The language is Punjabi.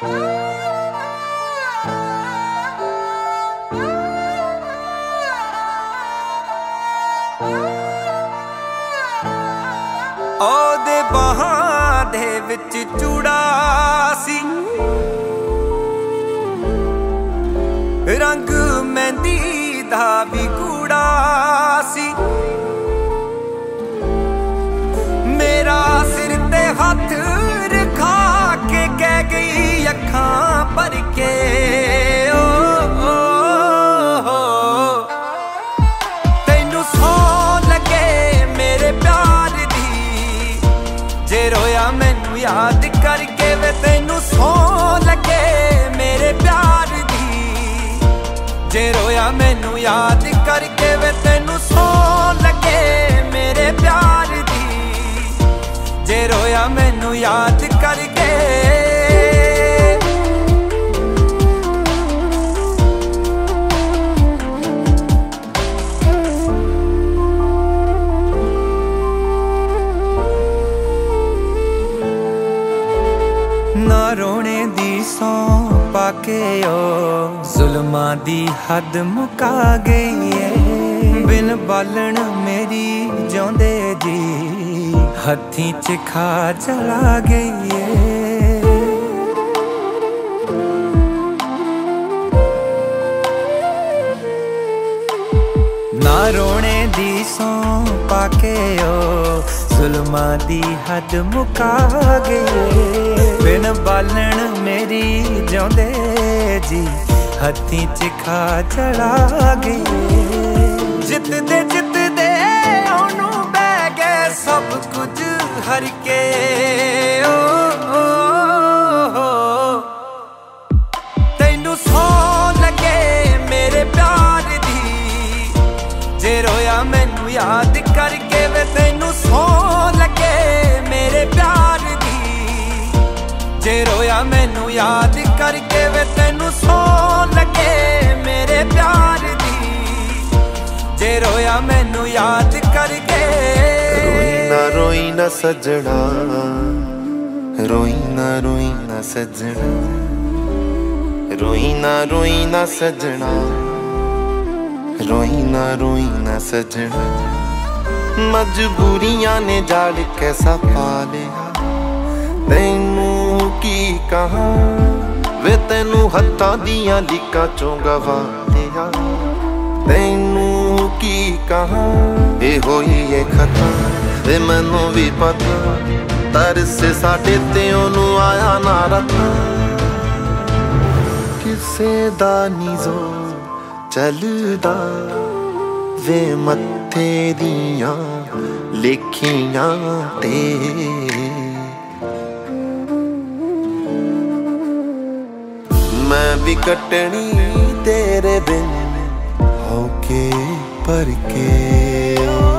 ਉਹਦੇ ਬਾਹਾਂ ਦੇ ਵਿੱਚ ਚੂੜਾ ਸੀ, ਰੰਗ ਮਹਿੰਦੀ ਦਾ ਵੀ ਗੂੜਾ ਸੀ। ਮੇਰਾ ਸਿਰ ਤੇ ਹੱਥ ਰਖਾ ਕੇ ਕਹਿ ਗਈ ਅੱਖਾਂ ਭਰ ਕੇ, ਤੈਨੂੰ ਸੌਂ ਲੱਗੇ ਮੇਰੇ ਪਿਆਰ ਦੀ, ਜੇ ਰੋਇਆ ਮੈਨੂੰ ਯਾਦ ਕਰਕੇ ਵੇ। ਤੈਨੂੰ ਸੌਂ ਲੱਗੇ ਮੇਰੇ ਪਿਆਰ ਦੀ, ਜੇ ਰੋਇਆ ਮੈਨੂੰ ਯਾਦ ਕਰਕੇ ਵੇ। ਤੈਨੂੰ ਸੌਂ ਲੱਗੇ ਮੇਰੇ ਪਿਆਰ ਦੀ, ਜੇ ਰੋਇਆ ਮੈਨੂੰ ਯਾਦ ਕਰਕੇ। ਨਾ ਰੋਣੇ ਦੀ ਸੌਂ ਪਾ ਕੇ ਓ ਜ਼ੁਲਮਾਂ ਦੀ ਹੱਦ ਮੁਕਾ ਗਈ ਏ। ਬਿਨ ਬਾਲਣ ਮੇਰੀ ਜਿਉਂਦੇ ਜੀ ਹੱਥੀਂ ਚ ਖਾ ਚਲਾ ਗਈ ਏ। ਨਾ ਰੋਣੇ ਦੀ ਸੌਂ ਪਾ ਕੇ ਓ ਜ਼ੁਲਮਾਂ ਦੀ ਹੱਦ ਮੁਕਾ ਗਈ। ਬਿਨ ਬਾਲਣ ਮੇਰੀ ਜਿਉਂਦੇ ਜੀ ਹੱਥੀਂ ਚ ਖਾ ਚਲਾ ਗਈ। ਜਿੱਤਦੇ ਜਿੱਤਦੇ ਉਹਨੂੰ ਬਹਿ ਗਏ ਸਭ ਕੁਝ ਹਰ ਕੇ, ਤੈਨੂੰ ਸੌਂ ਲੱਗੇ ਮੇਰੇ ਪਿਆਰ ਦੀ, ਜੇ ਰੋਇਆ ਮੈਨੂੰ ਯਾਦ ਕਰਕੇ ਵੇ। ਤੈਨੂੰ ਸੌਂ ਲੱਗੇ ਮੇਰੇ ਪਿਆਰ ਦੀ, ਜੇ ਰੋਇਆ ਮੈਨੂੰ ਯਾਦ ਕਰਕੇ ਵੇ। ਤੈਨੂੰ ਸੌਂ ਲੱਗੇ ਮੇਰੇ ਪਿਆਰ ਦੀ, ਜੇ ਰੋਇਆ ਮੈਨੂੰ ਯਾਦ ਕਰਕੇ। ਰੋਈ ਨਾ ਸੱਜਣਾ, ਰੋਈ ਨਾ ਸੱਜਣਾ, ਰੋਈ ਨਾ ਸੱਜਣਾ, ਰੋਈ ਨਾ ਸੱਜਣਾ। ਮਜਬੂਰੀਆਂ ਨੇ ਜਾਲ ਕੈਸਾ ਪਾ ਲਿਆ, ਤੈਨੂੰ ਕੀ ਕਹਾਂ ਵੇ। ਤੈਨੂੰ ਹੱਥਾਂ ਦੀਆਂ ਲੀਕਾਂ ਚੋਂ ਗਵਾ ਲਿਆ, ਤੈਨੂੰ ਕੀ ਕਹਾਂ। ਇਹ ਹੋਈ ਏ ਖਤਾ ਵੇ ਮੈਨੂੰ ਵੀ ਪਤਾ, ਤਰਸ ਸਾਡੇ ਤੇ ਉਹਨੂੰ ਆਇਆ ਨਾ ਰਤਾ। ਕਿਸੇ ਦਾ ਨੀ ਜ਼ੋਰ ਚੱਲਦਾ ਵੇ ਮੱਥੇ ਦੀਆਂ ਲੇਖੀਆਂ ਤੇ। ਮੈਂ ਵੀ ਕੱਟਣੀ ਤੇਰੇ ਬਿਨ ਹੋ ਕੇ ਭਰ ਕੇ।